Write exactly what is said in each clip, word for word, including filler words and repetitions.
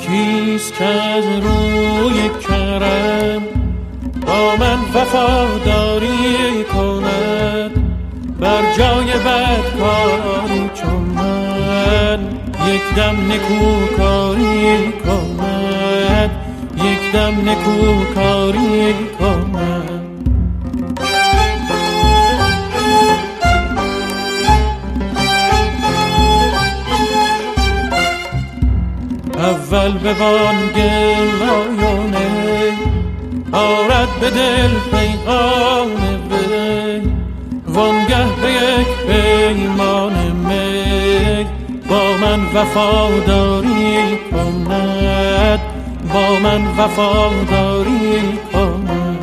کیست که از روی کرم با من وفاداری کند، بر جای بدکاری چون من یک دم نکوکاری کند، یک دم نکوکاری کند. اول به بانگ مایانه آرد به دل پیغام وی، وانگه به یک پیمان می با من وفاداری کند، با من وفاداری کند.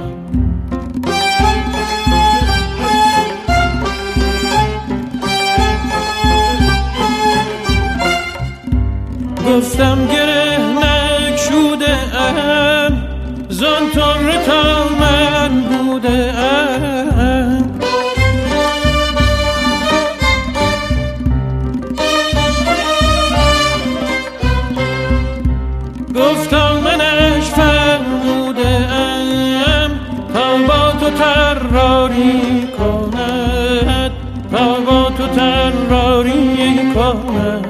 گفتم گره نگشوده ام، زان طره تا من بوده ام. گفتم منش فرموده ام، تا با تو طراری کند، تا با تو طراری کند.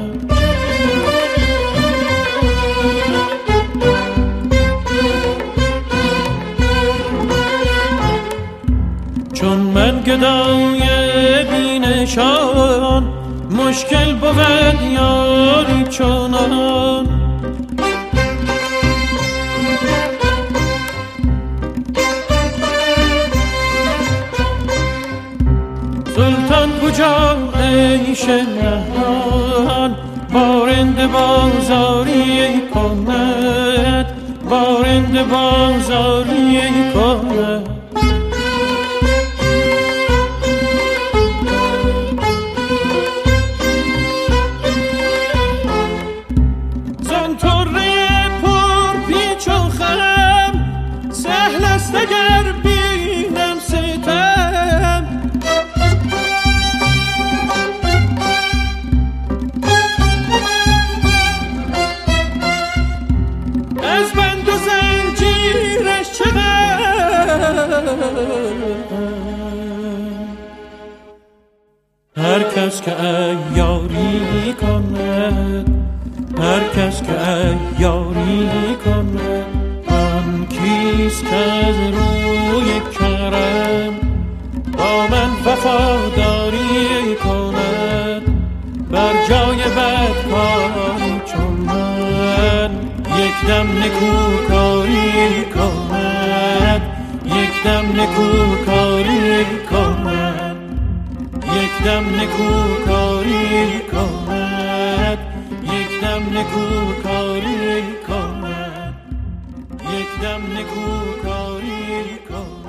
چون من گدای بینشان، مشکل بود یاری چنان. سلطان کجا عیش نهان، بارنده بازاری کند، بارنده بازاری کند. اگر بینم ستم، از بند و زنجیرش چقدر. هر کس که عیاری کند، هر کس که عیاری کند، کیست که از روی کرم با من وفاداری کند، بر جای بدکاری چون من یک دم نکوکاری کند، یک دم نکوکاری کند، یک دم نکوکاری کند، یک دم نکوکاری کند، یک دم نکوکاری کن.